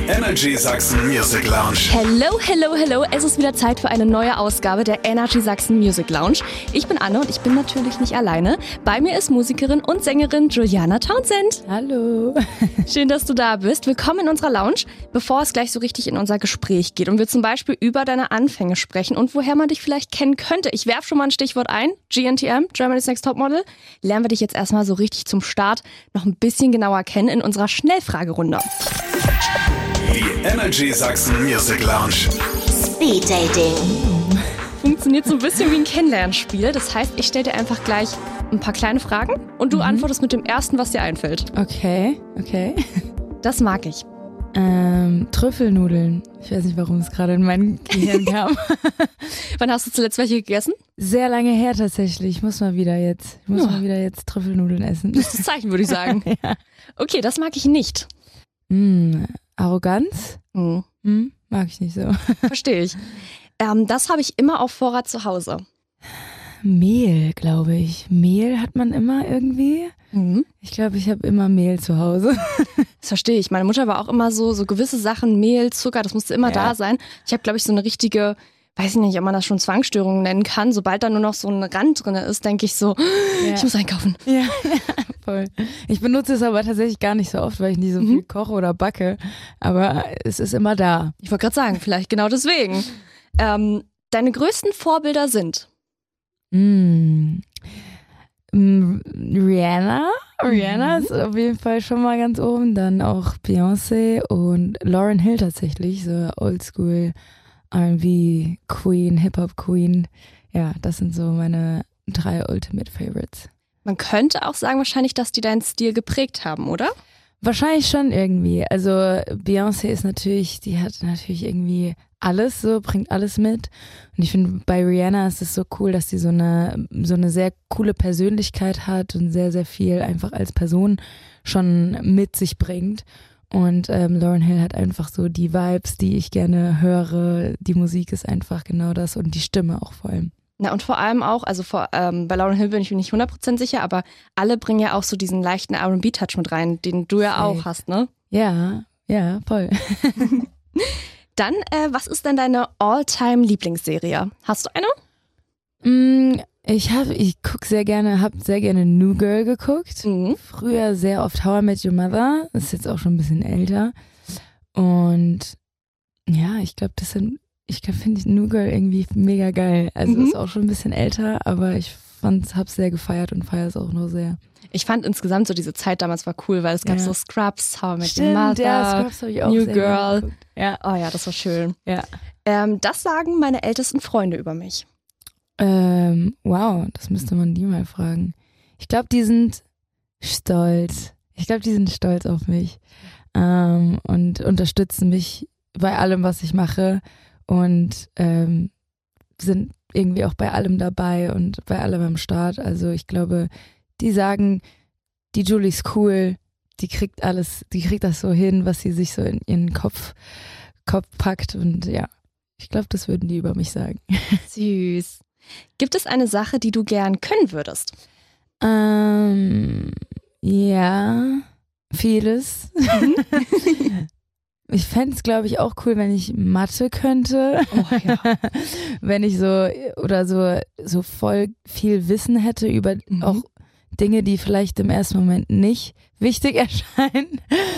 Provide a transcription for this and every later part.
Energy Sachsen Music Lounge. Hello, hello, hello. Es ist wieder Zeit für eine neue Ausgabe der Energy Sachsen Music Lounge. Ich bin Anne und ich bin natürlich nicht alleine. Bei mir ist Musikerin und Sängerin Juliana Townsend. Hallo. Schön, dass du da bist. Willkommen in unserer Lounge, bevor es gleich so richtig in unser Gespräch geht und wir zum Beispiel über deine Anfänge sprechen und woher man dich vielleicht kennen könnte. Ich werfe schon mal ein Stichwort ein. GNTM, Germany's Next Topmodel. Lernen wir dich jetzt erstmal so richtig zum Start noch ein bisschen genauer kennen in unserer Schnellfragerunde. Die Energy Sachsen Music Lounge. Speed Dating. Funktioniert so ein bisschen wie ein Kennenlernspiel. Das heißt, ich stelle dir einfach gleich ein paar kleine Fragen und du antwortest mit dem ersten, was dir einfällt. Okay. Das mag ich. Trüffelnudeln. Ich weiß nicht, warum es gerade in mein Gehirn kam. Wann hast du zuletzt welche gegessen? Sehr lange her tatsächlich. Ich muss mal wieder jetzt Trüffelnudeln essen. Das ist das Zeichen, würde ich sagen. Ja. Okay, das mag ich nicht. Arroganz? Mag ich nicht so. Verstehe ich. Das habe ich immer auf Vorrat zu Hause. Mehl, glaube ich. Mehl hat man immer irgendwie. Ich glaube, ich habe immer Mehl zu Hause. Das verstehe ich. Meine Mutter war auch immer so gewisse Sachen, Mehl, Zucker, das musste immer da sein. Ich habe, glaube ich, so eine richtige, weiß ich nicht, ob man das schon Zwangsstörung nennen kann. Sobald da nur noch so ein Rand drin ist, denke ich so, ich muss einkaufen. Ja, voll. Ich benutze es aber tatsächlich gar nicht so oft, weil ich nicht so viel koche oder backe. Aber es ist immer da. Ich wollte gerade sagen, vielleicht genau deswegen. Deine größten Vorbilder sind? Rihanna. Rihanna ist auf jeden Fall schon mal ganz oben. Dann auch Beyoncé und Lauryn Hill tatsächlich. So Oldschool R&B Queen, Hip-Hop Queen. Ja, das sind so meine 3 Ultimate Favorites. Man könnte auch sagen wahrscheinlich, dass die deinen Stil geprägt haben, oder? Wahrscheinlich schon irgendwie. Also Beyoncé ist natürlich, die hat natürlich irgendwie alles so, bringt alles mit. Und ich finde, bei Rihanna ist es so cool, dass sie so eine sehr coole Persönlichkeit hat und sehr, sehr viel einfach als Person schon mit sich bringt. Und Lauryn Hill hat einfach so die Vibes, die ich gerne höre. Die Musik ist einfach genau das und die Stimme auch vor allem. Na und vor allem auch, also bei Lauryn Hill bin ich mir nicht 100% sicher, aber alle bringen ja auch so diesen leichten R&B-Touch mit rein, den du ja auch hast, ne? Ja, voll. Dann, was ist denn deine All-Time-Lieblingsserie? Hast du eine? Ich gucke sehr gerne, habe sehr gerne New Girl geguckt. Früher sehr oft How I Met Your Mother. Das ist jetzt auch schon ein bisschen älter. Und ja, ich glaube, finde ich New Girl irgendwie mega geil. Also ist auch schon ein bisschen älter, aber ich hab's sehr gefeiert und feiere es auch noch sehr. Ich fand insgesamt so diese Zeit damals war cool, weil es gab so Scrubs, How I Met Your Mother, Scrubs habe ich auch New sehr Girl. geguckt. Ja. Oh ja, das war schön. Ja. Das sagen meine ältesten Freunde über mich. Wow, das müsste man die mal fragen. Ich glaube, die sind stolz. Auf mich und unterstützen mich bei allem, was ich mache und sind irgendwie auch bei allem dabei und bei allem am Start. Also ich glaube, die sagen, die Julie ist cool, die kriegt das so hin, was sie sich so in ihren Kopf packt und ja, ich glaube, das würden die über mich sagen. Süß. Gibt es eine Sache, die du gern können würdest? Ja, vieles. Ich fände es, glaube ich, auch cool, wenn ich Mathe könnte. Oh, ja. Wenn ich so voll viel Wissen hätte über auch Dinge, die vielleicht im ersten Moment nicht wichtig erscheinen.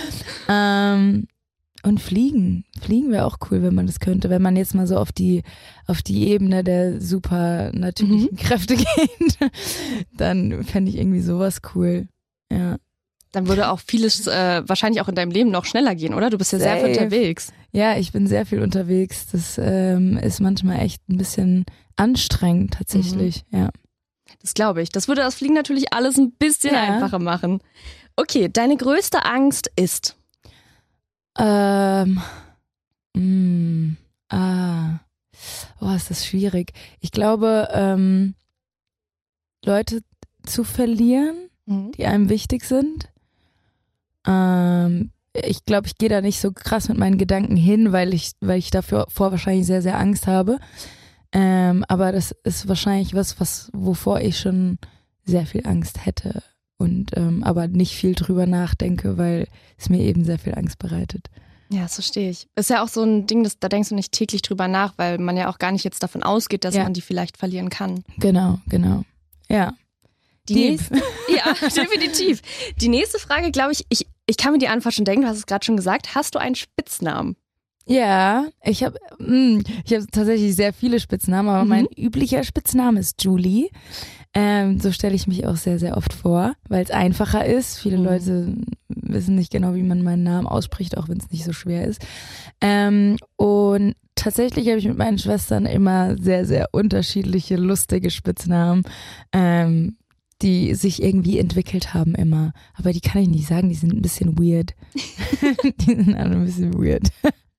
Und fliegen. Fliegen wäre auch cool, wenn man das könnte. Wenn man jetzt mal so auf die Ebene der super natürlichen Kräfte geht, dann fände ich irgendwie sowas cool. Ja. Dann würde auch vieles wahrscheinlich auch in deinem Leben noch schneller gehen, oder? Du bist ja sehr viel unterwegs. Ja, ich bin sehr viel unterwegs. Das ist manchmal echt ein bisschen anstrengend tatsächlich. Ja. Das glaube ich. Das würde das Fliegen natürlich alles ein bisschen einfacher machen. Okay, deine größte Angst ist? Ist das schwierig. Ich glaube, Leute zu verlieren, die einem wichtig sind. Ich glaube, ich gehe da nicht so krass mit meinen Gedanken hin, weil ich dafür wahrscheinlich sehr, sehr Angst habe. Aber das ist wahrscheinlich wovor ich schon sehr viel Angst hätte und aber nicht viel drüber nachdenke, weil es mir eben sehr viel Angst bereitet. Ja, das verstehe ich. Ist ja auch so ein Ding, da denkst du nicht täglich drüber nach, weil man ja auch gar nicht jetzt davon ausgeht, dass man die vielleicht verlieren kann. Genau. Ja. Ja, definitiv. Die nächste Frage, glaube ich kann mir die Antwort schon denken, du hast es gerade schon gesagt. Hast du einen Spitznamen? Ja, ich habe tatsächlich sehr viele Spitznamen, aber mein üblicher Spitzname ist Julie. So stelle ich mich auch sehr, sehr oft vor, weil es einfacher ist. Viele Leute wissen nicht genau, wie man meinen Namen ausspricht, auch wenn es nicht so schwer ist. Und tatsächlich habe ich mit meinen Schwestern immer sehr, sehr unterschiedliche, lustige Spitznamen, die sich irgendwie entwickelt haben immer. Aber die kann ich nicht sagen, die sind ein bisschen weird. Die sind alle ein bisschen weird.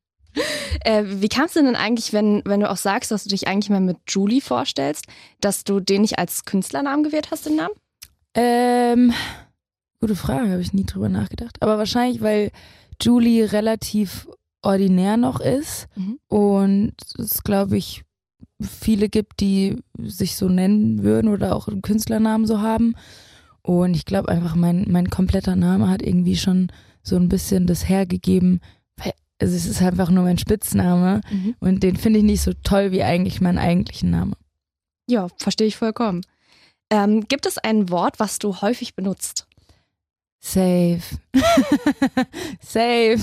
Wie kamst du denn eigentlich, wenn du auch sagst, dass du dich eigentlich mal mit Julie vorstellst, dass du den nicht als Künstlernamen gewählt hast, den Namen? Gute Frage, habe ich nie drüber nachgedacht. Aber wahrscheinlich, weil Julie relativ ordinär noch ist und es, glaube ich, viele gibt, die sich so nennen würden oder auch einen Künstlernamen so haben. Und ich glaube einfach, mein kompletter Name hat irgendwie schon so ein bisschen das hergegeben. Also es ist einfach nur mein Spitzname und den finde ich nicht so toll wie eigentlich meinen eigentlichen Namen. Ja, verstehe ich vollkommen. Gibt es ein Wort, was du häufig benutzt? Safe. Safe.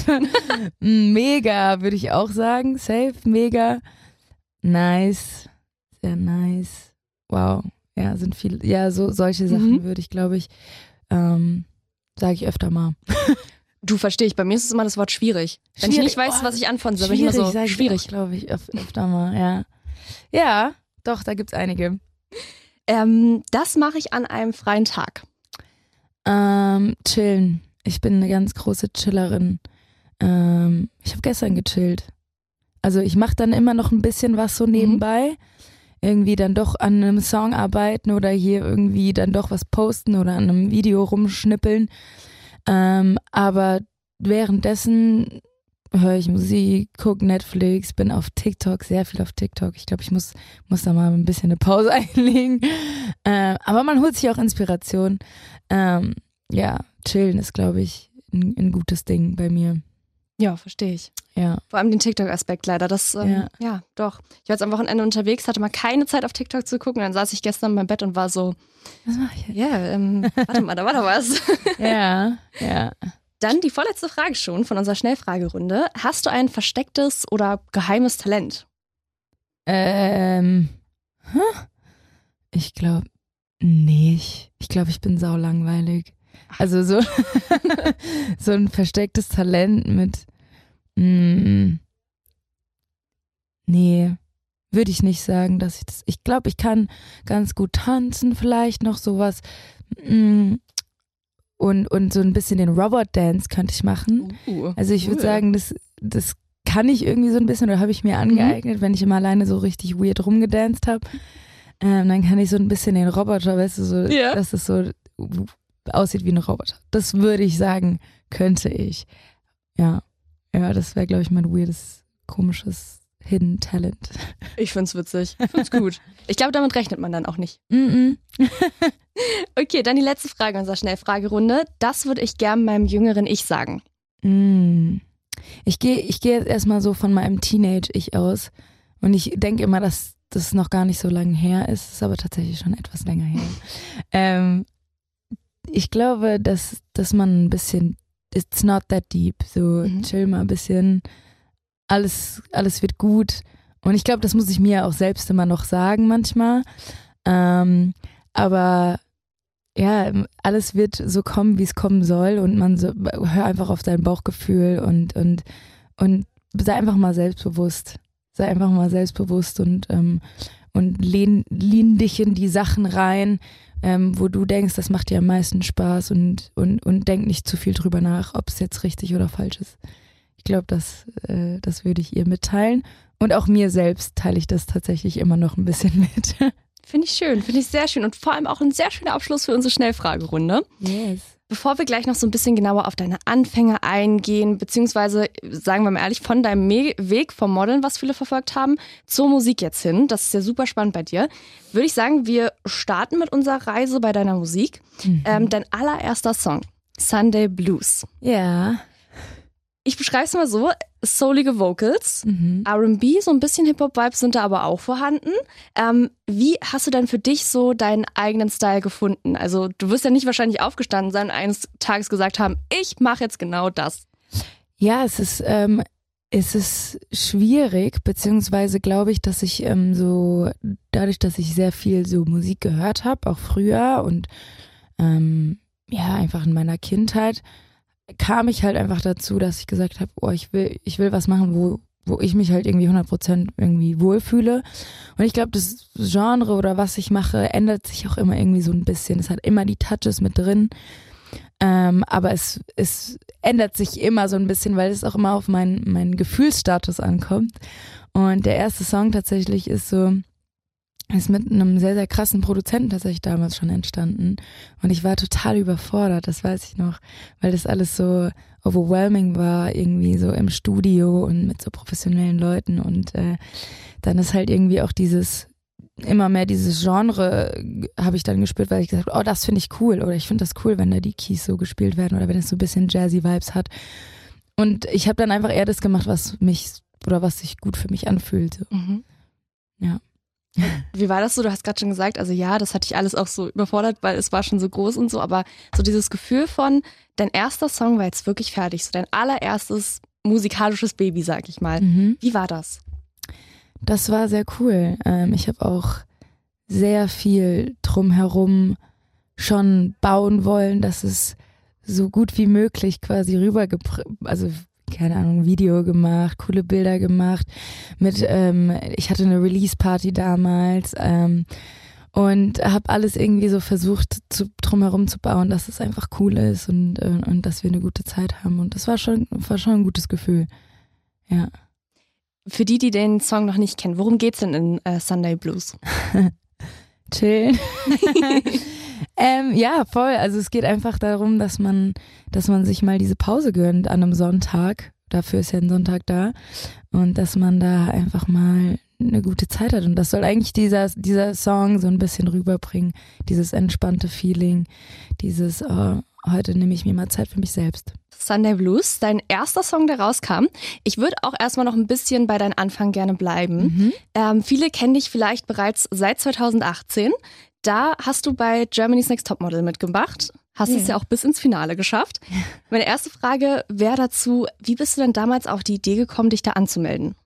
Mega, würde ich auch sagen. Safe, mega. Nice. Sehr nice. Wow. Ja, sind viele. Ja, solche Sachen würde ich, glaube ich, sage ich öfter mal. Du, verstehe ich. Bei mir ist es immer das Wort schwierig. Wenn ich nicht weiß, was ich anfangen soll, bin ich immer so schwierig. Glaube ich, öfter mal, ja. Ja, doch, da gibt's einige. Das mache ich an einem freien Tag. Chillen. Ich bin eine ganz große Chillerin. Ich habe gestern gechillt. Also ich mache dann immer noch ein bisschen was so nebenbei. Irgendwie dann doch an einem Song arbeiten oder hier irgendwie dann doch was posten oder an einem Video rumschnippeln. Aber währenddessen höre ich Musik, gucke Netflix, bin auf TikTok, sehr viel auf TikTok. Ich glaube, ich muss da mal ein bisschen eine Pause einlegen. Aber man holt sich auch Inspiration. Ja, chillen ist, glaube ich, ein gutes Ding bei mir. Ja, verstehe ich. Ja. Vor allem den TikTok-Aspekt leider. Das, ja, doch. Ich war jetzt am Wochenende unterwegs, hatte mal keine Zeit auf TikTok zu gucken. Dann saß ich gestern in meinem Bett und war so, was mache ich jetzt? Ja, warte mal, da war doch was. Ja. Dann die vorletzte Frage schon von unserer Schnellfragerunde. Hast du ein verstecktes oder geheimes Talent? Ich glaube nicht. Ich glaube, ich bin saulangweilig. Also so ein verstecktes Talent mit nee, würde ich nicht sagen, dass ich das. Ich glaube, ich kann ganz gut tanzen, vielleicht noch sowas. Und so ein bisschen den Robot-Dance könnte ich machen. Also ich würde sagen, das kann ich irgendwie so ein bisschen, oder habe ich mir angeeignet, wenn ich immer alleine so richtig weird rumgedanced habe. Dann kann ich so ein bisschen den Roboter, weißt du, so, dass es so aussieht wie ein Roboter. Das würde ich sagen, könnte ich. Ja, das wäre, glaube ich, mein weirdes, komisches Hidden Talent. Ich find's witzig. Ich find's gut. Ich glaube, damit rechnet man dann auch nicht. Okay, dann die letzte Frage unserer Schnellfragerunde. Das würde ich gern meinem jüngeren Ich sagen. Ich gehe jetzt erstmal so von meinem Teenage-Ich aus. Und ich denke immer, dass das noch gar nicht so lange her ist. Das ist aber tatsächlich schon etwas länger her. Ich glaube, dass man ein bisschen, it's not that deep. So chill mal ein bisschen. Alles wird gut. Und ich glaube, das muss ich mir auch selbst immer noch sagen manchmal. Aber ja, alles wird so kommen, wie es kommen soll. Und hör einfach auf dein Bauchgefühl und sei einfach mal selbstbewusst. Sei einfach mal selbstbewusst und lehn dich in die Sachen rein, wo du denkst, das macht dir am meisten Spaß und denk nicht zu viel drüber nach, ob es jetzt richtig oder falsch ist. Ich glaube, das würde ich ihr mitteilen. Und auch mir selbst teile ich das tatsächlich immer noch ein bisschen mit. Finde ich schön, finde ich sehr schön. Und vor allem auch ein sehr schöner Abschluss für unsere Schnellfragerunde. Yes. Bevor wir gleich noch so ein bisschen genauer auf deine Anfänge eingehen, beziehungsweise, sagen wir mal ehrlich, von deinem Weg vom Modeln, was viele verfolgt haben, zur Musik jetzt hin, das ist ja super spannend bei dir, würde ich sagen, wir starten mit unserer Reise bei deiner Musik. Dein allererster Song, Sunday Blues. Ja. Ich beschreibe es mal so, soulige Vocals, R&B, so ein bisschen Hip-Hop-Vibes sind da aber auch vorhanden. Wie hast du denn für dich so deinen eigenen Style gefunden? Also du wirst ja nicht wahrscheinlich aufgestanden sein und eines Tages gesagt haben, ich mache jetzt genau das. Ja, es ist schwierig, beziehungsweise glaube ich, dass ich so, dadurch, dass ich sehr viel so Musik gehört habe, auch früher und einfach in meiner Kindheit, kam ich halt einfach dazu, dass ich gesagt habe, ich will was machen, wo ich mich halt irgendwie 100% irgendwie wohlfühle. Und ich glaube, das Genre oder was ich mache, ändert sich auch immer irgendwie so ein bisschen. Es hat immer die Touches mit drin. Aber es ändert sich immer so ein bisschen, weil es auch immer auf meinen Gefühlsstatus ankommt. Und der erste Song tatsächlich ist mit einem sehr, sehr krassen Produzenten tatsächlich damals schon entstanden. Und ich war total überfordert, das weiß ich noch, weil das alles so overwhelming war, irgendwie so im Studio und mit so professionellen Leuten. Und dann ist halt irgendwie auch immer mehr dieses Genre habe ich dann gespürt, weil ich gesagt habe, das finde ich cool oder ich finde das cool, wenn da die Keys so gespielt werden oder wenn es so ein bisschen Jazzy-Vibes hat. Und ich habe dann einfach eher das gemacht, was sich gut für mich anfühlte. Ja. Wie war das so? Du hast gerade schon gesagt, also ja, das hatte ich alles auch so überfordert, weil es war schon so groß und so, aber so dieses Gefühl von, dein erster Song war jetzt wirklich fertig, so dein allererstes musikalisches Baby, sag ich mal. Wie war das? Das war sehr cool. Ich habe auch sehr viel drumherum schon bauen wollen, dass es so gut wie möglich quasi keine Ahnung, Video gemacht, coole Bilder gemacht. Ich hatte eine Release-Party damals und habe alles irgendwie so versucht, drumherum zu bauen, dass es einfach cool ist und dass wir eine gute Zeit haben. Und das war schon ein gutes Gefühl. Ja. Für die den Song noch nicht kennen, worum geht's denn in Sunday Blues? Chillen. Ja, voll. Also es geht einfach darum, dass man sich mal diese Pause gönnt an einem Sonntag. Dafür ist ja ein Sonntag da. Und dass man da einfach mal eine gute Zeit hat. Und das soll eigentlich dieser Song so ein bisschen rüberbringen. Dieses entspannte Feeling. Heute nehme ich mir mal Zeit für mich selbst. Sunday Blues, dein erster Song, der rauskam. Ich würde auch erstmal noch ein bisschen bei deinem Anfang gerne bleiben. Viele kennen dich vielleicht bereits seit 2018. Da hast du bei Germany's Next Topmodel mitgemacht. Hast es ja auch bis ins Finale geschafft. Meine erste Frage wäre dazu, wie bist du denn damals auf die Idee gekommen, dich da anzumelden?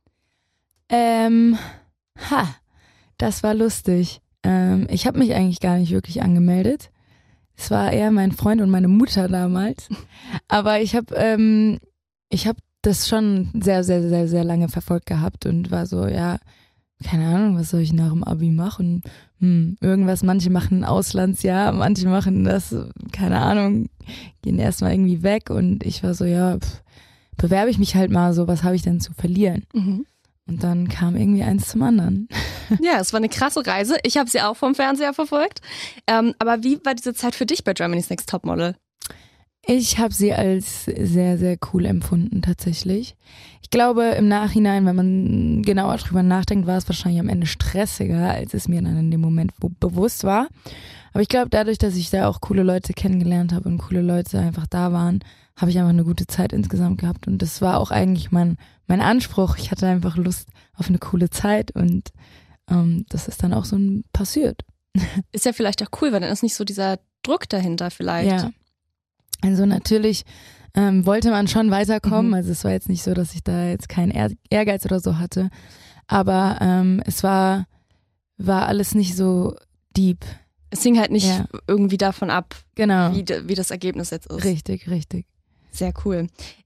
Das war lustig. Ich habe mich eigentlich gar nicht wirklich angemeldet. Es war eher mein Freund und meine Mutter damals. Aber ich habe das schon sehr, sehr, sehr, sehr lange verfolgt gehabt und war so, ja, keine Ahnung, was soll ich nach dem Abi machen? Irgendwas, manche machen ein Auslandsjahr, manche machen das, keine Ahnung, gehen erstmal irgendwie weg und ich war so, ja, bewerbe ich mich halt mal so, was habe ich denn zu verlieren? Und dann kam irgendwie eins zum anderen. Ja, es war eine krasse Reise. Ich habe sie auch vom Fernseher verfolgt. Aber wie war diese Zeit für dich bei Germany's Next Topmodel? Ich habe sie als sehr, sehr cool empfunden tatsächlich. Ich glaube im Nachhinein, wenn man genauer drüber nachdenkt, war es wahrscheinlich am Ende stressiger, als es mir dann in dem Moment bewusst war. Aber ich glaube, dadurch, dass ich da auch coole Leute kennengelernt habe und coole Leute einfach da waren, habe ich einfach eine gute Zeit insgesamt gehabt. Und das war auch eigentlich mein Anspruch. Ich hatte einfach Lust auf eine coole Zeit und das ist dann auch so passiert. Ist ja vielleicht auch cool, weil dann ist nicht so dieser Druck dahinter vielleicht. Ja. Also natürlich wollte man schon weiterkommen. Also es war jetzt nicht so, dass ich da jetzt keinen Ehrgeiz oder so hatte. Aber es war alles nicht so deep. Es hing halt nicht irgendwie davon ab, genau, wie das Ergebnis jetzt ist. Richtig. Sehr cool.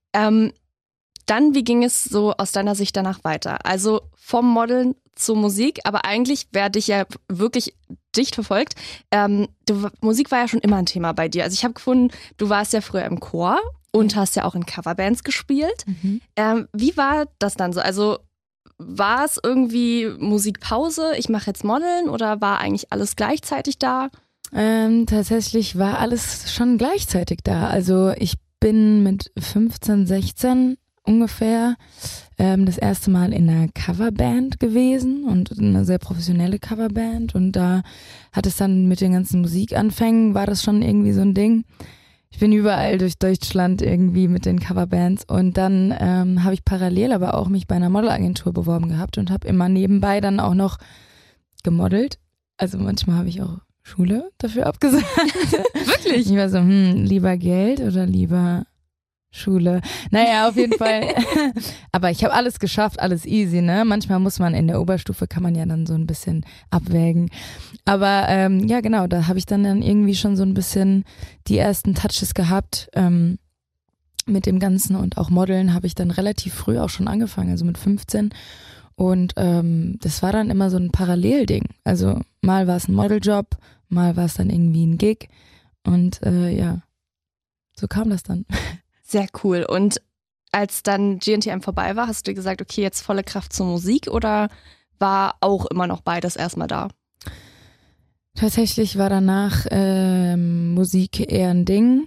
Dann, wie ging es so aus deiner Sicht danach weiter? Also vom Modeln zur Musik, aber eigentlich, wer dich ja wirklich dicht verfolgt, Musik war ja schon immer ein Thema bei dir. Also ich habe gefunden, du warst ja früher im Chor und hast ja auch in Coverbands gespielt. Wie war das dann so? Also war es irgendwie Musikpause, ich mache jetzt Modeln oder war eigentlich alles gleichzeitig da? Tatsächlich war alles schon gleichzeitig da. Also ich bin mit 15, 16 ungefähr das erste Mal in einer Coverband gewesen und eine sehr professionelle Coverband und da hat es dann mit den ganzen Musikanfängen, war das schon irgendwie so ein Ding. Ich bin überall durch Deutschland irgendwie mit den Coverbands und dann habe ich parallel aber auch mich bei einer Modelagentur beworben gehabt und habe immer nebenbei dann auch noch gemodelt. Also manchmal habe ich auch Schule dafür abgesagt. Wirklich? Ich war so, lieber Geld oder lieber Schule? Naja, auf jeden Fall. Aber ich habe alles geschafft, alles easy, ne? Manchmal muss man in der Oberstufe, kann man ja dann so ein bisschen abwägen. Aber ja, genau, da habe ich dann irgendwie schon so ein bisschen die ersten Touches gehabt mit dem Ganzen und auch Modeln habe ich dann relativ früh auch schon angefangen, also mit 15. Und das war dann immer so ein Parallelding. Also mal war es ein Modeljob, mal war es dann irgendwie ein Gig und ja, so kam das dann. Sehr cool. Und als dann GNTM vorbei war, hast du dir gesagt, okay, jetzt volle Kraft zur Musik oder war auch immer noch beides erstmal da? Tatsächlich war danach Musik eher ein Ding.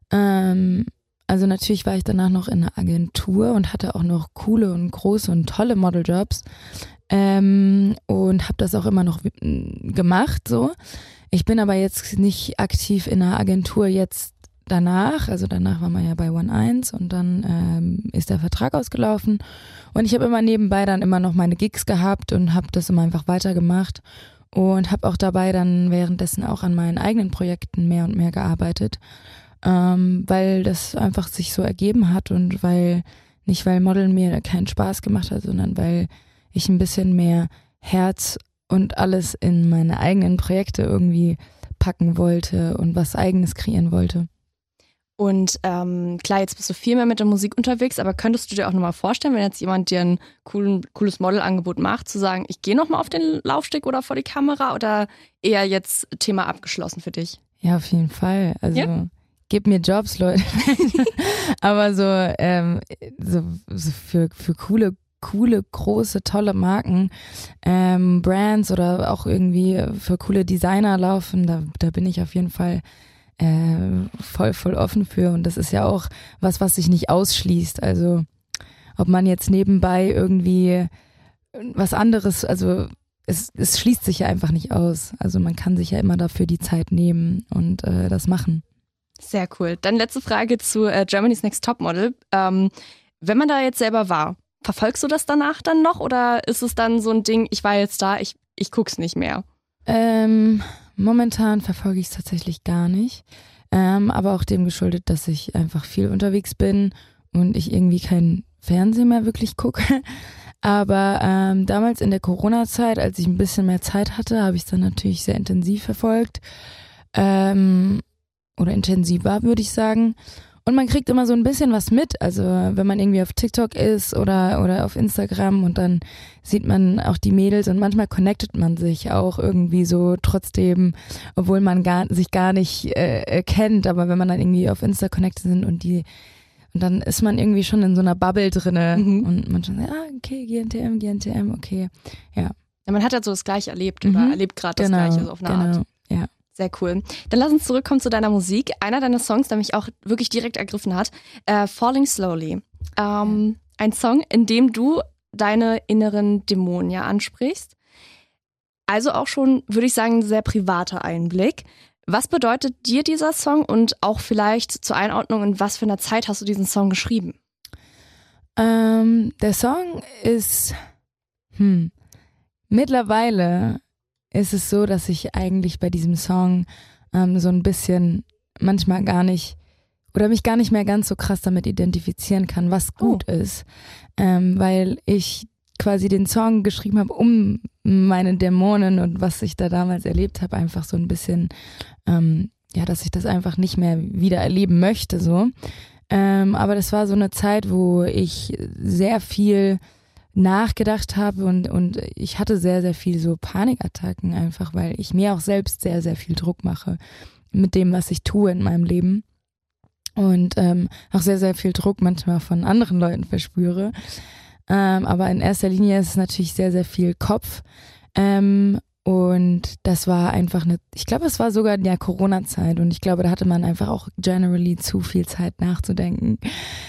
Also natürlich war ich danach noch in einer Agentur und hatte auch noch coole und große und tolle Modeljobs und habe das auch immer noch gemacht. So. Ich bin aber jetzt nicht aktiv in einer Agentur jetzt danach. Also danach war man ja bei One1 und dann ist der Vertrag ausgelaufen und ich habe immer nebenbei dann immer noch meine Gigs gehabt und habe das immer einfach weitergemacht. Und habe auch dabei dann währenddessen auch an meinen eigenen Projekten mehr und mehr gearbeitet, weil das einfach sich so ergeben hat und nicht weil Modeln mir keinen Spaß gemacht hat, sondern weil ich ein bisschen mehr Herz und alles in meine eigenen Projekte irgendwie packen wollte und was Eigenes kreieren wollte. Und klar, jetzt bist du viel mehr mit der Musik unterwegs, aber könntest du dir auch nochmal vorstellen, wenn jetzt jemand dir ein cooles Modelangebot macht, zu sagen, ich gehe nochmal auf den Laufsteg oder vor die Kamera oder eher jetzt Thema abgeschlossen für dich? Ja, auf jeden Fall. Also gebt mir Jobs, Leute. Aber so für coole, große, tolle Marken, Brands oder auch irgendwie für coole Designer laufen, da bin ich auf jeden Fall voll offen für und das ist ja auch was sich nicht ausschließt, also ob man jetzt nebenbei irgendwie was anderes, also es schließt sich ja einfach nicht aus, also man kann sich ja immer dafür die Zeit nehmen und das machen. Sehr cool. Dann letzte Frage zu Germany's Next Topmodel. Wenn man da jetzt selber war, verfolgst du das danach dann noch oder ist es dann so ein Ding, ich war jetzt da, ich guck's nicht mehr? Momentan verfolge ich es tatsächlich gar nicht, aber auch dem geschuldet, dass ich einfach viel unterwegs bin und ich irgendwie kein Fernsehen mehr wirklich gucke. Aber damals in der Corona-Zeit, als ich ein bisschen mehr Zeit hatte, habe ich es dann natürlich sehr intensiv verfolgt oder intensiver, würde ich sagen. Und man kriegt immer so ein bisschen was mit, also wenn man irgendwie auf TikTok ist oder auf Instagram und dann sieht man auch die Mädels und manchmal connectet man sich auch irgendwie so trotzdem, obwohl man sich gar nicht kennt, aber wenn man dann irgendwie auf Insta connected sind und dann ist man irgendwie schon in so einer Bubble drinne und man schon, okay, GNTM, okay, ja. Ja, man hat halt so das Gleiche erlebt oder erlebt gerade das Gleiche so auf eine Art. Ja. Sehr cool. Dann lass uns zurückkommen zu deiner Musik. Einer deiner Songs, der mich auch wirklich direkt ergriffen hat, Falling Slowly. Ein Song, in dem du deine inneren Dämonen ja ansprichst. Also auch schon, würde ich sagen, ein sehr privater Einblick. Was bedeutet dir dieser Song und auch vielleicht zur Einordnung, in was für einer Zeit hast du diesen Song geschrieben? Der Song ist, mittlerweile ist es so, dass ich eigentlich bei diesem Song so ein bisschen manchmal gar nicht oder mich gar nicht mehr ganz so krass damit identifizieren kann, was gut ist, weil ich quasi den Song geschrieben habe, um meine Dämonen und was ich da damals erlebt habe, einfach so ein bisschen, dass ich das einfach nicht mehr wieder erleben möchte, so. Aber das war so eine Zeit, wo ich sehr viel nachgedacht habe und ich hatte sehr, sehr viel so Panikattacken einfach, weil ich mir auch selbst sehr, sehr viel Druck mache mit dem, was ich tue in meinem Leben und auch sehr, sehr viel Druck manchmal von anderen Leuten verspüre. Aber in erster Linie ist es natürlich sehr, sehr viel Kopf und das war einfach ich glaube, es war sogar in der Corona-Zeit und ich glaube, da hatte man einfach auch generally zu viel Zeit nachzudenken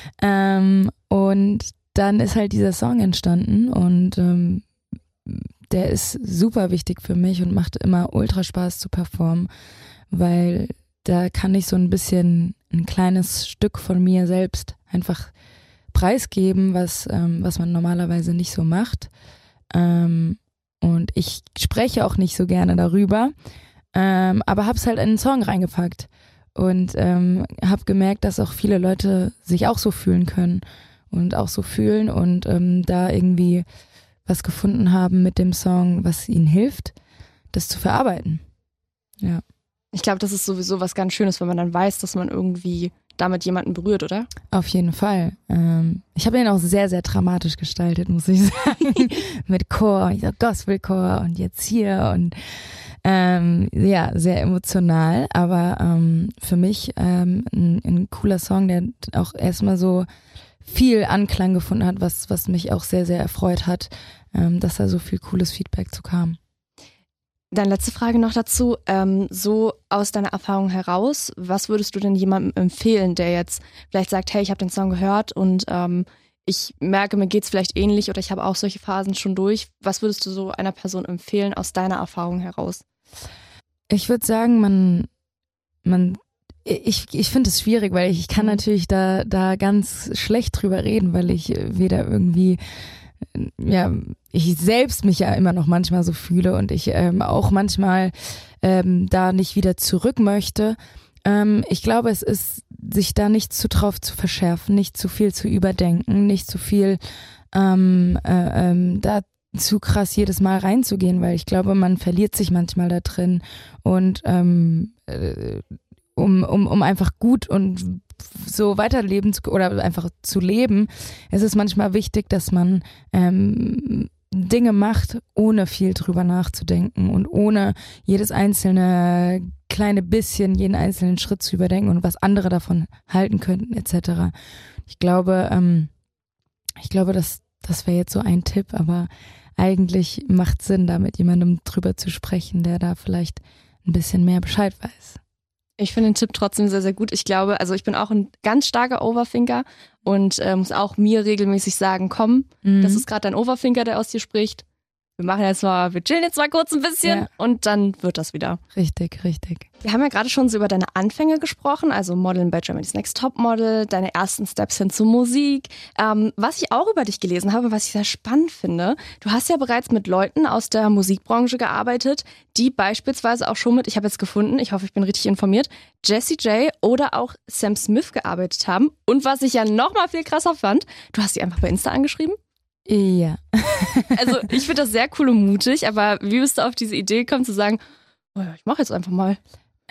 und dann ist halt dieser Song entstanden und der ist super wichtig für mich und macht immer ultra Spaß zu performen, weil da kann ich so ein bisschen ein kleines Stück von mir selbst einfach preisgeben, was man normalerweise nicht so macht. Und ich spreche auch nicht so gerne darüber, aber habe es halt in einen Song reingepackt und habe gemerkt, dass auch viele Leute sich auch so fühlen können und auch so fühlen und da irgendwie was gefunden haben mit dem Song, was ihnen hilft, das zu verarbeiten. Ja. Ich glaube, das ist sowieso was ganz Schönes, wenn man dann weiß, dass man irgendwie damit jemanden berührt, oder? Auf jeden Fall. Ich habe ihn auch sehr, sehr dramatisch gestaltet, muss ich sagen. Mit Chor, Gospelchor und jetzt hier und ja, sehr emotional, aber für mich ein cooler Song, der auch erstmal so viel Anklang gefunden hat, was mich auch sehr, sehr erfreut hat, dass da so viel cooles Feedback zu kam. Dann letzte Frage noch dazu. So aus deiner Erfahrung heraus, was würdest du denn jemandem empfehlen, der jetzt vielleicht sagt, hey, ich habe den Song gehört und ich merke, mir geht's vielleicht ähnlich oder ich habe auch solche Phasen schon durch. Was würdest du so einer Person empfehlen aus deiner Erfahrung heraus? Ich würde sagen, ich finde es schwierig, weil ich kann natürlich da ganz schlecht drüber reden, weil ich weder irgendwie ich selbst mich ja immer noch manchmal so fühle und ich auch manchmal da nicht wieder zurück möchte. Ich glaube, es ist, sich da nicht zu drauf zu verschärfen, nicht zu viel zu überdenken, nicht zu viel da zu krass jedes Mal reinzugehen, weil ich glaube, man verliert sich manchmal da drin und um einfach gut und so weiterleben oder einfach zu leben, es ist manchmal wichtig, dass man Dinge macht, ohne viel drüber nachzudenken und ohne jedes einzelne kleine bisschen, jeden einzelnen Schritt zu überdenken und was andere davon halten könnten, etc. Ich glaube, das wäre jetzt so ein Tipp, aber eigentlich macht Sinn, da mit jemandem drüber zu sprechen, der da vielleicht ein bisschen mehr Bescheid weiß. Ich finde den Tipp trotzdem sehr, sehr gut. Ich glaube, also ich bin auch ein ganz starker Overthinker und muss auch mir regelmäßig sagen, komm, das ist gerade dein Overthinker, der aus dir spricht. Wir chillen jetzt mal kurz ein bisschen und dann wird das wieder. Richtig, richtig. Wir haben ja gerade schon so über deine Anfänge gesprochen, also Modeln bei Germany's Next Topmodel, deine ersten Steps hin zur Musik. Was ich auch über dich gelesen habe, was ich sehr spannend finde, du hast ja bereits mit Leuten aus der Musikbranche gearbeitet, die beispielsweise auch schon mit, ich habe jetzt gefunden, ich hoffe, ich bin richtig informiert, Jessie J oder auch Sam Smith gearbeitet haben. Und was ich ja noch mal viel krasser fand, du hast sie einfach bei Insta angeschrieben? Ja. Also ich finde das sehr cool und mutig, aber wie bist du auf diese Idee gekommen zu sagen, oh ja, ich mache jetzt einfach mal?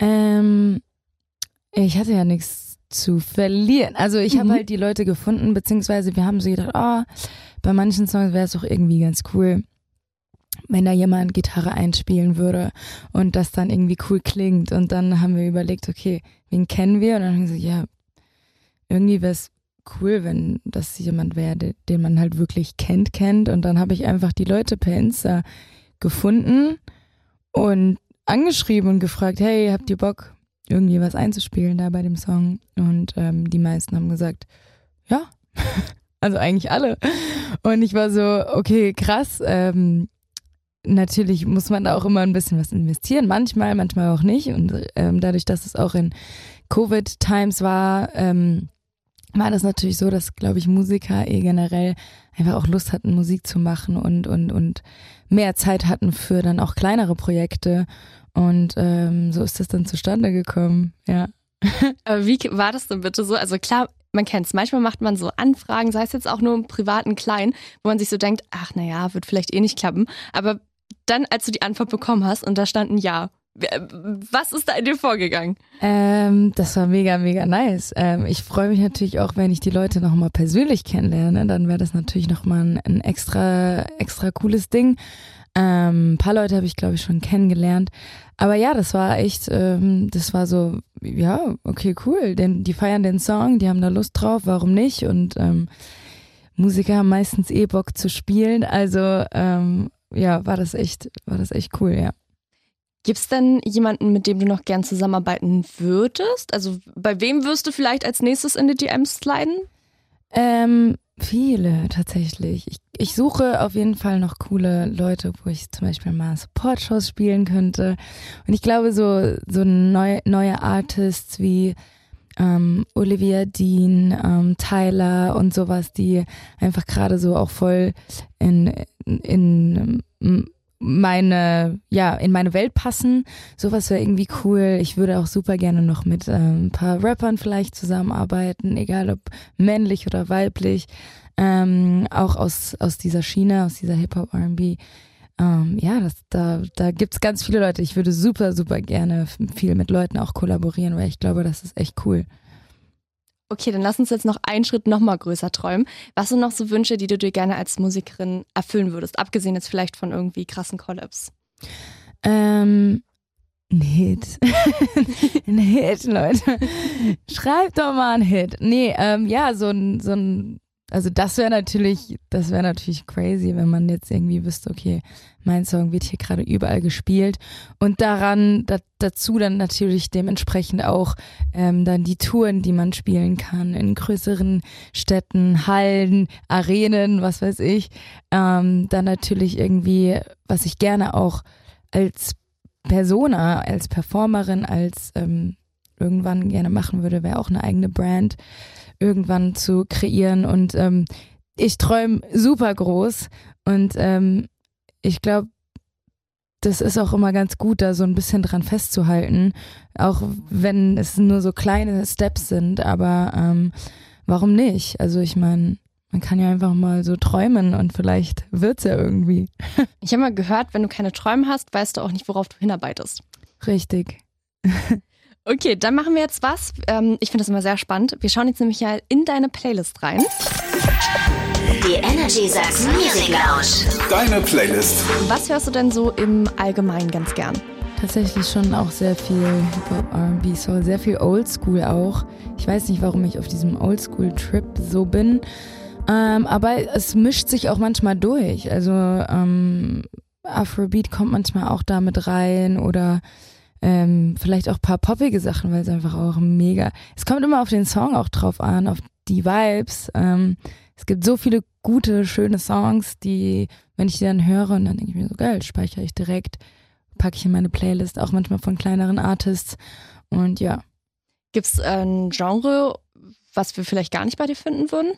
Ich hatte ja nichts zu verlieren. Also ich habe halt die Leute gefunden, beziehungsweise wir haben so gedacht, bei manchen Songs wäre es doch irgendwie ganz cool, wenn da jemand Gitarre einspielen würde und das dann irgendwie cool klingt. Und dann haben wir überlegt, okay, wen kennen wir? Und dann haben wir gesagt, ja, irgendwie wäre es cool, wenn das jemand wäre, den man halt wirklich kennt. Und dann habe ich einfach die Leute per Insta gefunden und angeschrieben und gefragt, hey, habt ihr Bock, irgendwie was einzuspielen da bei dem Song? Und die meisten haben gesagt, ja, also eigentlich alle. Und ich war so, okay, krass. Natürlich muss man da auch immer ein bisschen was investieren, manchmal auch nicht. Und dadurch, dass es auch in Covid-Times war das natürlich so, dass, glaube ich, Musiker generell einfach auch Lust hatten, Musik zu machen und mehr Zeit hatten für dann auch kleinere Projekte. Und so ist das dann zustande gekommen, ja. Aber wie war das denn bitte so? Also klar, man kennt's. Manchmal macht man so Anfragen, sei es jetzt auch nur im privaten Kleinen, wo man sich so denkt, ach naja, wird vielleicht eh nicht klappen. Aber dann, als du die Antwort bekommen hast und da stand ein Ja, was ist da in dir vorgegangen? Das war mega, mega nice. Ich freue mich natürlich auch, wenn ich die Leute nochmal persönlich kennenlerne. Dann wäre das natürlich nochmal ein extra cooles Ding. Ein paar Leute habe ich, glaube ich, schon kennengelernt. Aber ja, das war echt, das war so, ja, okay, cool. Denn die feiern den Song, die haben da Lust drauf, warum nicht? Und Musiker haben meistens Bock zu spielen. Also ja, war das echt cool, ja. Gibt's denn jemanden, mit dem du noch gern zusammenarbeiten würdest? Also bei wem wirst du vielleicht als nächstes in die DMs sliden? Viele tatsächlich. ich suche auf jeden Fall noch coole Leute, wo ich zum Beispiel mal Support-Shows spielen könnte. Und ich glaube, so neue Artists wie Olivia Dean, Tyler und sowas, die einfach gerade so auch voll in meine Welt passen. Sowas wäre irgendwie cool. Ich würde auch super gerne noch mit ein paar Rappern vielleicht zusammenarbeiten, egal ob männlich oder weiblich. Auch aus dieser Schiene, aus dieser Hip-Hop, R&B. Da gibt's ganz viele Leute. Ich würde super, super gerne viel mit Leuten auch kollaborieren, weil ich glaube, das ist echt cool. Okay, dann lass uns jetzt noch einen Schritt noch mal größer träumen. Was sind noch so Wünsche, die du dir gerne als Musikerin erfüllen würdest? Abgesehen jetzt vielleicht von irgendwie krassen Collabs. Ein Hit. Ein Hit, Leute. Schreibt doch mal einen Hit. Nee, so ein also das wäre natürlich crazy, wenn man jetzt irgendwie wüsste, okay, mein Song wird hier gerade überall gespielt und dazu dann natürlich dementsprechend auch dann die Touren, die man spielen kann in größeren Städten, Hallen, Arenen, was weiß ich. Dann natürlich irgendwie, was ich gerne auch als Persona, als Performerin, als irgendwann gerne machen würde, wäre auch eine eigene Brand irgendwann zu kreieren und ich träume super groß und ich glaube, das ist auch immer ganz gut, da so ein bisschen dran festzuhalten, auch wenn es nur so kleine Steps sind, aber warum nicht? Also ich meine, man kann ja einfach mal so träumen und vielleicht wird's ja irgendwie. Ich habe mal gehört, wenn du keine Träume hast, weißt du auch nicht, worauf du hinarbeitest. Richtig. Okay, dann machen wir jetzt was. Ich finde das immer sehr spannend. Wir schauen jetzt nämlich ja in deine Playlist rein. Die Energy Sachsen Music Lounge. Deine Playlist. Was hörst du denn so im Allgemeinen ganz gern? Tatsächlich schon auch sehr viel Hip-Hop, R&B, Soul, sehr viel Oldschool auch. Ich weiß nicht, warum ich auf diesem Oldschool-Trip so bin, aber es mischt sich auch manchmal durch. Also Afrobeat kommt manchmal auch da mit rein oder vielleicht auch ein paar poppige Sachen, weil es einfach auch mega... Es kommt immer auf den Song auch drauf an, auf die Vibes. Es gibt so viele gute, schöne Songs, die, wenn ich die dann höre und dann denke ich mir so, geil, speichere ich direkt, packe ich in meine Playlist, auch manchmal von kleineren Artists und ja. Gibt's ein Genre, was wir vielleicht gar nicht bei dir finden würden?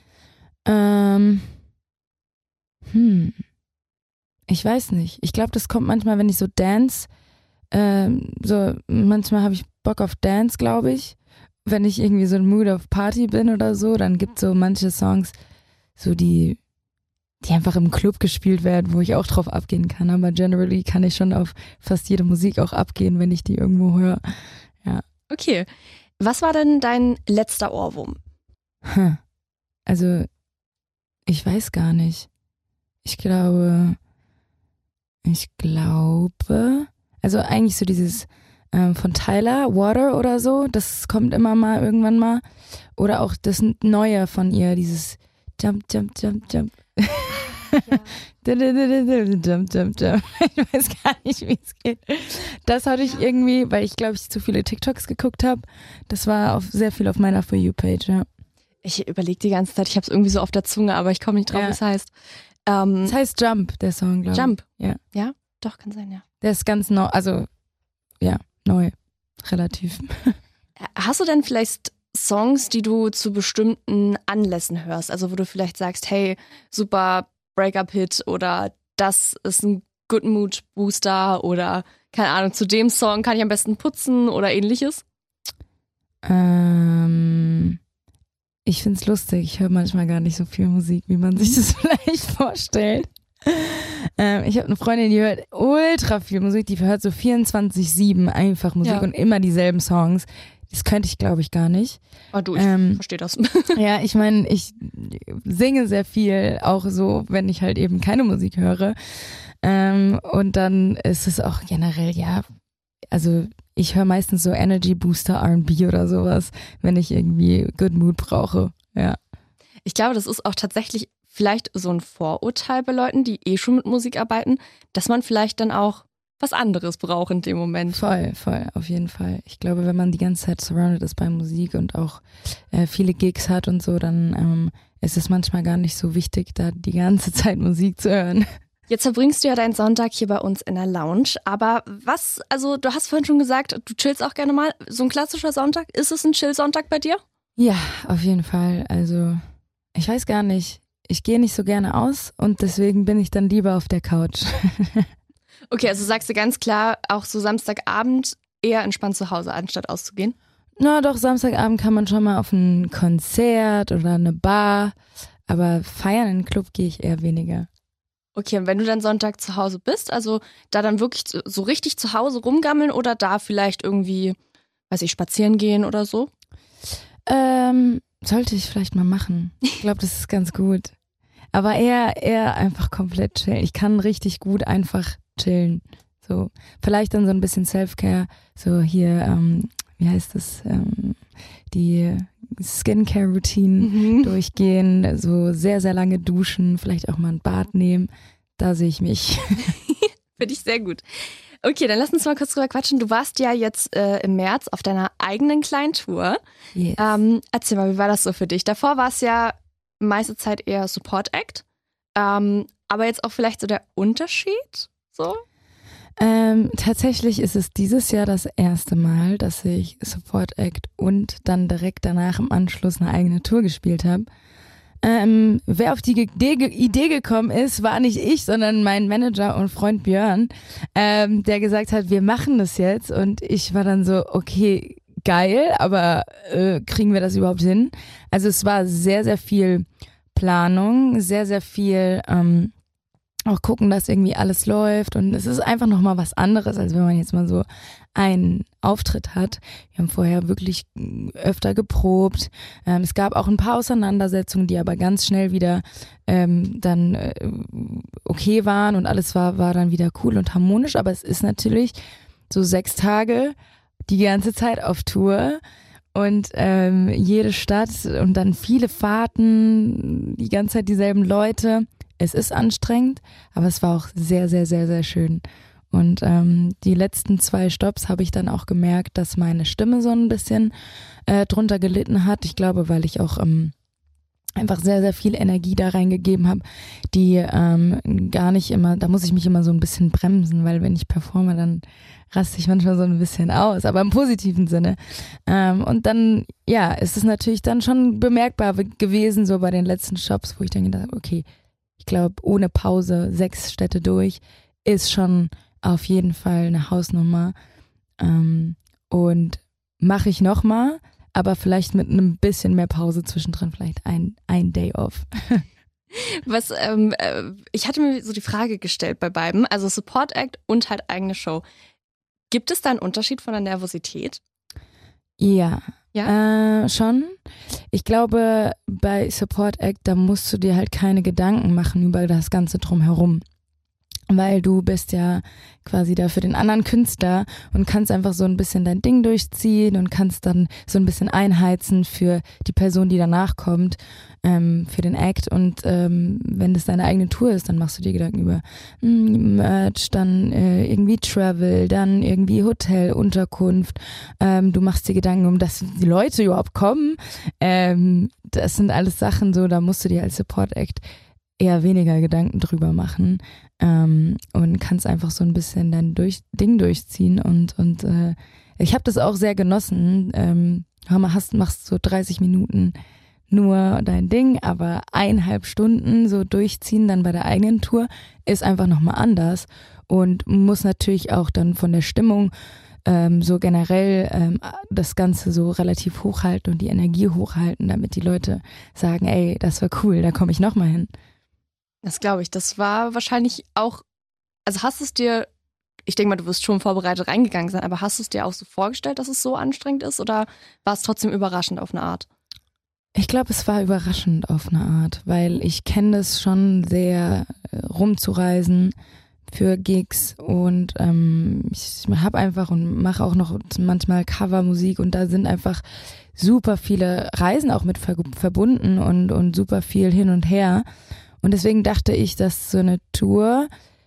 Ich weiß nicht. Ich glaube, das kommt manchmal, wenn ich so dance, manchmal habe ich Bock auf Dance, glaube ich. Wenn ich irgendwie so in Mood of Party bin oder so, dann gibt es so manche Songs, so die einfach im Club gespielt werden, wo ich auch drauf abgehen kann. Aber generally kann ich schon auf fast jede Musik auch abgehen, wenn ich die irgendwo höre. Ja. Okay. Was war denn dein letzter Ohrwurm? Also, ich weiß gar nicht. Ich glaube, also eigentlich so dieses von Tyler, Water oder so, das kommt immer mal, irgendwann mal. Oder auch das Neue von ihr, dieses Jump, Jump, Jump, Jump. Ja. Jump, Jump, Jump. Ich weiß gar nicht, wie es geht. Das hatte ich irgendwie, weil ich glaube, ich zu viele TikToks geguckt habe. Das war sehr viel auf meiner For You-Page, ja. Ich überlege die ganze Zeit, ich habe es irgendwie so auf der Zunge, aber ich komme nicht drauf, wie es heißt. Es heißt Jump, der Song, glaube ich. Jump? Ja. Ja, doch, kann sein, ja. Der ist ganz neu, also ja, neu, relativ. Hast du denn vielleicht Songs, die du zu bestimmten Anlässen hörst? Also wo du vielleicht sagst, hey, super Breakup-Hit oder das ist ein Good Mood Booster oder keine Ahnung, zu dem Song kann ich am besten putzen oder ähnliches? Ich find's lustig, ich höre manchmal gar nicht so viel Musik, wie man sich das vielleicht vorstellt. Ich habe eine Freundin, die hört ultra viel Musik, die hört so 24/7 einfach Musik, ja, und immer dieselben Songs. Das könnte ich, glaube ich, gar nicht. Oh du, ich verstehe das. Ja, ich meine, ich singe sehr viel, auch so, wenn ich halt eben keine Musik höre. Und dann ist es auch generell, ja, also ich höre meistens so Energy Booster R&B oder sowas, wenn ich irgendwie Good Mood brauche, ja. Ich glaube, das ist auch tatsächlich vielleicht so ein Vorurteil bei Leuten, die schon mit Musik arbeiten, dass man vielleicht dann auch was anderes braucht in dem Moment. Voll, auf jeden Fall. Ich glaube, wenn man die ganze Zeit surrounded ist bei Musik und auch viele Gigs hat und so, dann ist es manchmal gar nicht so wichtig, da die ganze Zeit Musik zu hören. Jetzt verbringst du ja deinen Sonntag hier bei uns in der Lounge, aber du hast vorhin schon gesagt, du chillst auch gerne mal. So ein klassischer Sonntag, ist es ein Chill-Sonntag bei dir? Ja, auf jeden Fall. Also ich weiß gar nicht, ich gehe nicht so gerne aus und deswegen bin ich dann lieber auf der Couch. Okay, also sagst du ganz klar, auch so Samstagabend eher entspannt zu Hause, anstatt auszugehen? Na doch, Samstagabend kann man schon mal auf ein Konzert oder eine Bar, aber feiern in den Club gehe ich eher weniger. Okay, und wenn du dann Sonntag zu Hause bist, also da dann wirklich so richtig zu Hause rumgammeln oder da vielleicht irgendwie, weiß ich, spazieren gehen oder so? Sollte ich vielleicht mal machen. Ich glaube, das ist ganz gut. Aber eher einfach komplett chillen. Ich kann richtig gut einfach chillen. So, vielleicht dann so ein bisschen Self-Care, so hier, wie heißt das, die Skincare-Routine durchgehen, so sehr, sehr lange duschen, vielleicht auch mal ein Bad nehmen. Da sehe ich mich. Finde ich sehr gut. Okay, dann lass uns mal kurz drüber quatschen. Du warst ja jetzt im März auf deiner eigenen kleinen Tour. Yes. Erzähl mal, wie war das so für dich? Davor war es ja meiste Zeit eher Support Act. Aber jetzt auch vielleicht so der Unterschied? So? Tatsächlich ist es dieses Jahr das erste Mal, dass ich Support Act und dann direkt danach im Anschluss eine eigene Tour gespielt habe. Wer auf die Idee gekommen ist, war nicht ich, sondern mein Manager und Freund Björn, der gesagt hat, wir machen das jetzt. Und ich war dann so, okay, geil, aber kriegen wir das überhaupt hin? Also es war sehr, sehr viel Planung, sehr, sehr viel auch gucken, dass irgendwie alles läuft und es ist einfach nochmal was anderes, als wenn man jetzt mal so einen Auftritt hat. Wir haben vorher wirklich öfter geprobt. Es gab auch ein paar Auseinandersetzungen, die aber ganz schnell wieder dann okay waren und alles war dann wieder cool und harmonisch, aber es ist natürlich so 6 Tage die ganze Zeit auf Tour und jede Stadt und dann viele Fahrten, die ganze Zeit dieselben Leute. Es ist anstrengend, aber es war auch sehr, sehr, sehr, sehr schön. Und die letzten 2 Stopps habe ich dann auch gemerkt, dass meine Stimme so ein bisschen drunter gelitten hat. Ich glaube, weil ich auch einfach sehr, sehr viel Energie da reingegeben habe, die gar nicht immer, da muss ich mich immer so ein bisschen bremsen, weil wenn ich performe, dann raste ich manchmal so ein bisschen aus, aber im positiven Sinne. Und dann, ja, ist es natürlich dann schon bemerkbar gewesen, so bei den letzten Stops, wo ich dann gedacht habe, okay, ich glaube, ohne Pause 6 Städte durch ist schon auf jeden Fall eine Hausnummer. Und mache ich nochmal, aber vielleicht mit einem bisschen mehr Pause zwischendrin, vielleicht ein Day off. Ich hatte mir so die Frage gestellt bei beiden, also Support Act und halt eigene Show. Gibt es da einen Unterschied von der Nervosität? Ja. Ja? Schon. Ich glaube, bei Support Act, da musst du dir halt keine Gedanken machen über das Ganze drumherum. Weil du bist ja quasi da für den anderen Künstler und kannst einfach so ein bisschen dein Ding durchziehen und kannst dann so ein bisschen einheizen für die Person, die danach kommt, für den Act. Und wenn das deine eigene Tour ist, dann machst du dir Gedanken über Merch, dann irgendwie Travel, dann irgendwie Hotel, Unterkunft. Du machst dir Gedanken, um dass die Leute überhaupt kommen. Das sind alles Sachen so, da musst du dir als Support Act eher weniger Gedanken drüber machen und kannst einfach so ein bisschen dein Ding durchziehen und ich habe das auch sehr genossen. Machst so 30 Minuten nur dein Ding, aber 1,5 Stunden so durchziehen dann bei der eigenen Tour ist einfach nochmal anders und muss natürlich auch dann von der Stimmung so generell das Ganze so relativ hochhalten und die Energie hochhalten, damit die Leute sagen, ey, das war cool, da komme ich nochmal hin. Das glaube ich. Das war wahrscheinlich auch, also hast es dir, ich denke mal, du wirst schon vorbereitet reingegangen sein, aber hast du es dir auch so vorgestellt, dass es so anstrengend ist oder war es trotzdem überraschend auf eine Art? Ich glaube, es war überraschend auf eine Art, weil ich kenne das schon sehr, rumzureisen für Gigs und ich habe einfach und mache auch noch manchmal Covermusik und da sind einfach super viele Reisen auch mit verbunden und super viel hin und her. Und deswegen dachte ich, dass so eine Tour,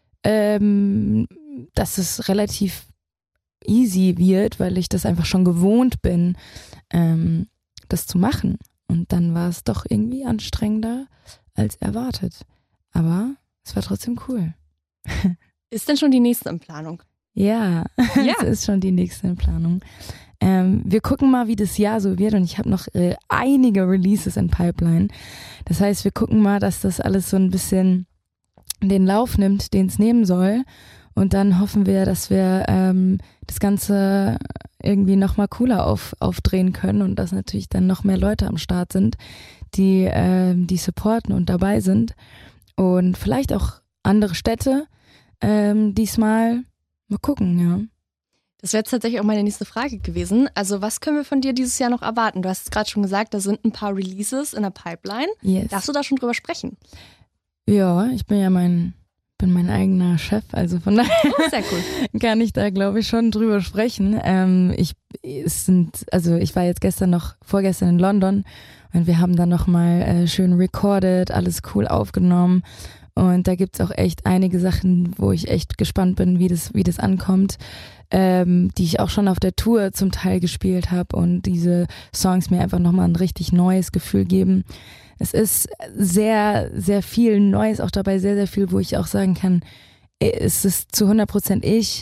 dass es relativ easy wird, weil ich das einfach schon gewohnt bin, das zu machen. Und dann war es doch irgendwie anstrengender als erwartet. Aber es war trotzdem cool. Ist denn schon die nächste in Planung? Ja, Ja. es ist schon die nächste in Planung. Wir gucken mal, wie das Jahr so wird und ich habe noch einige Releases in Pipeline. Das heißt, wir gucken mal, dass das alles so ein bisschen den Lauf nimmt, den es nehmen soll. Und dann hoffen wir, dass wir das Ganze irgendwie nochmal cooler aufdrehen können und dass natürlich dann noch mehr Leute am Start sind, die supporten und dabei sind. Und vielleicht auch andere Städte diesmal. Mal gucken, ja. Das wäre jetzt tatsächlich auch meine nächste Frage gewesen. Also was können wir von dir dieses Jahr noch erwarten? Du hast es gerade schon gesagt, da sind ein paar Releases in der Pipeline. Yes. Darfst du da schon drüber sprechen? Ja, ich bin ja mein eigener Chef, also von daher Sehr cool. kann ich da, glaube ich, schon drüber sprechen. Ich war jetzt vorgestern in London und wir haben dann nochmal schön recorded, alles cool aufgenommen. Und da gibt's auch echt einige Sachen, wo ich echt gespannt bin, wie das ankommt, die ich auch schon auf der Tour zum Teil gespielt habe und diese Songs mir einfach nochmal ein richtig neues Gefühl geben. Es ist sehr, sehr viel Neues auch dabei, sehr, sehr viel, wo ich auch sagen kann, es ist zu 100% ich.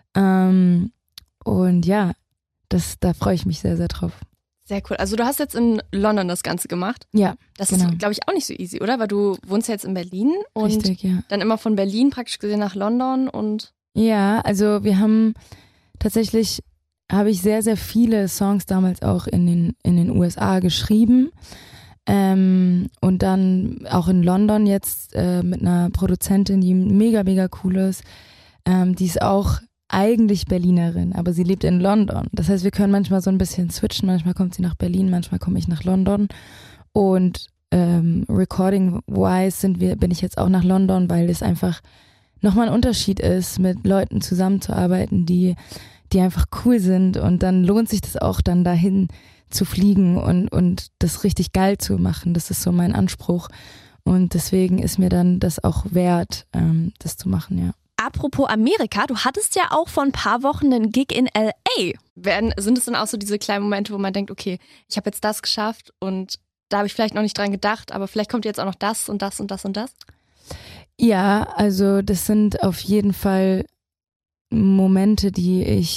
Und ja, da freue ich mich sehr, sehr drauf. Sehr cool. Also du hast jetzt in London das Ganze gemacht. Ja, Das genau. ist, glaube ich, auch nicht so easy, oder? Weil du wohnst ja jetzt in Berlin und Richtig, ja. dann immer von Berlin praktisch gesehen nach London und Ja, also wir haben tatsächlich, habe ich sehr, sehr viele Songs damals auch in den USA geschrieben. Und dann auch in London jetzt mit einer Produzentin, die mega, mega cool ist. Die ist auch eigentlich Berlinerin, aber sie lebt in London. Das heißt, wir können manchmal so ein bisschen switchen. Manchmal kommt sie nach Berlin, manchmal komme ich nach London. Und recording-wise bin ich jetzt auch nach London, weil es einfach nochmal ein Unterschied ist, mit Leuten zusammenzuarbeiten, die einfach cool sind. Und dann lohnt sich das auch, dann dahin zu fliegen und das richtig geil zu machen. Das ist so mein Anspruch. Und deswegen ist mir dann das auch wert, das zu machen, ja. apropos Amerika, du hattest ja auch vor ein paar Wochen einen Gig in L.A. Sind es dann auch so diese kleinen Momente, wo man denkt, okay, ich habe jetzt das geschafft und da habe ich vielleicht noch nicht dran gedacht, aber vielleicht kommt jetzt auch noch das und das und das und das? Ja, also das sind auf jeden Fall Momente, die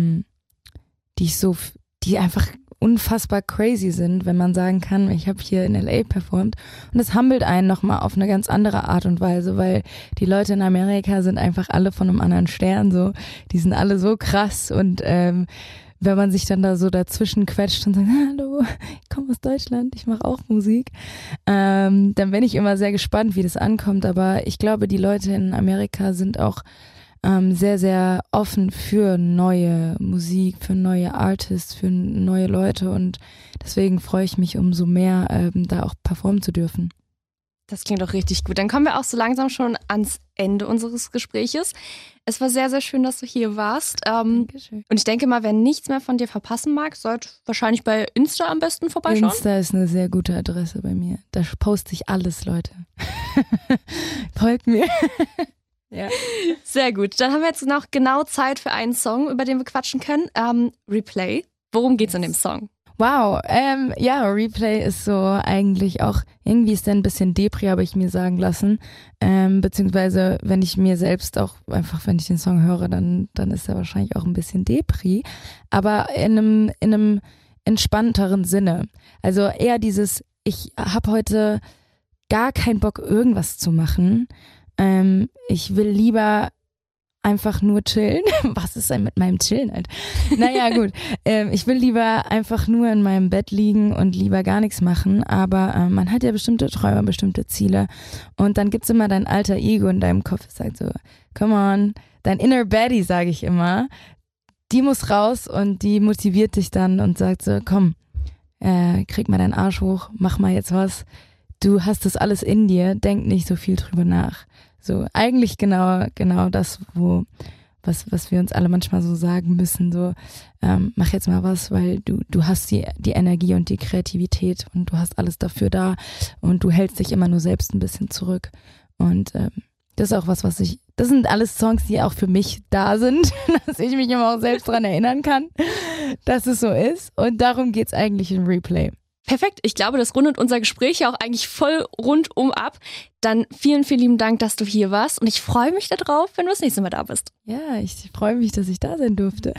einfach unfassbar crazy sind, wenn man sagen kann, ich habe hier in L.A. performt. Und das humbelt einen nochmal auf eine ganz andere Art und Weise, weil die Leute in Amerika sind einfach alle von einem anderen Stern, so. Die sind alle so krass und wenn man sich dann da so dazwischen quetscht und sagt, hallo, ich komme aus Deutschland, ich mache auch Musik, dann bin ich immer sehr gespannt, wie das ankommt. Aber ich glaube, die Leute in Amerika sind auch sehr, sehr offen für neue Musik, für neue Artists, für neue Leute und deswegen freue ich mich umso mehr, da auch performen zu dürfen. Das klingt doch richtig gut. Dann kommen wir auch so langsam schon ans Ende unseres Gespräches. Es war sehr, sehr schön, dass du hier warst. Dankeschön. Und ich denke mal, wer nichts mehr von dir verpassen mag, sollte wahrscheinlich bei Insta am besten vorbeischauen. Insta ist eine sehr gute Adresse bei mir. Da poste ich alles, Leute. Folgt mir. Ja. Sehr gut. Dann haben wir jetzt noch genau Zeit für einen Song, über den wir quatschen können. Replay. Worum geht's in dem Song? Wow, ja, Replay ist so eigentlich auch, irgendwie ist der ein bisschen Depri, habe ich mir sagen lassen, beziehungsweise wenn ich mir selbst auch einfach, wenn ich den Song höre, dann ist er wahrscheinlich auch ein bisschen Depri, aber in einem entspannteren Sinne. Also eher dieses, ich habe heute gar keinen Bock, irgendwas zu machen. Ich will lieber einfach nur chillen. Was ist denn mit meinem Chillen halt? Naja, gut. Ich will lieber einfach nur in meinem Bett liegen und lieber gar nichts machen, aber man hat ja bestimmte Träume, bestimmte Ziele und dann gibt's immer dein alter Ego in deinem Kopf, das sagt so, come on, dein inner Baddie, sage ich immer, die muss raus und die motiviert dich dann und sagt so, komm, krieg mal deinen Arsch hoch, mach mal jetzt was, du hast das alles in dir, denk nicht so viel drüber nach. So, eigentlich genau das, was wir uns alle manchmal so sagen müssen, so, mach jetzt mal was, weil du hast die Energie und die Kreativität und du hast alles dafür da und du hältst dich immer nur selbst ein bisschen zurück. Und das ist auch das sind alles Songs, die auch für mich da sind, dass ich mich immer auch selbst dran erinnern kann, dass es so ist. Und darum geht's eigentlich im Replay. Perfekt. Ich glaube, das rundet unser Gespräch ja auch eigentlich voll rundum ab. Dann vielen, vielen lieben Dank, dass du hier warst. Und ich freue mich darauf, wenn du das nächste Mal da bist. Ja, ich freue mich, dass ich da sein durfte.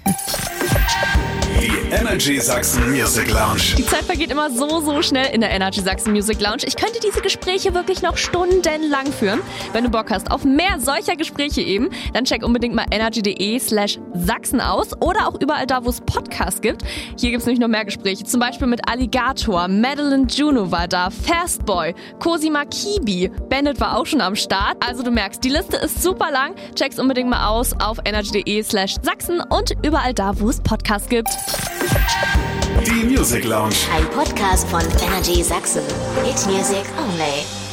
Die Energy Sachsen Music Lounge. Die Zeit vergeht immer so schnell in der Energy Sachsen Music Lounge. Ich könnte diese Gespräche wirklich noch stundenlang führen. Wenn du Bock hast auf mehr solcher Gespräche eben, dann check unbedingt mal energy.de/Sachsen aus oder auch überall da, wo es Podcasts gibt. Hier gibt es nämlich noch mehr Gespräche, zum Beispiel mit Alligator, Madeline Juno war da, Fastboy, Cosima Kibi, Bennett war auch schon am Start. Also du merkst, die Liste ist super lang. Check's unbedingt mal aus auf energy.de/Sachsen und überall da, wo es Podcasts gibt. Die Music Lounge. Ein Podcast von Energy Sachsen. Hit Music only.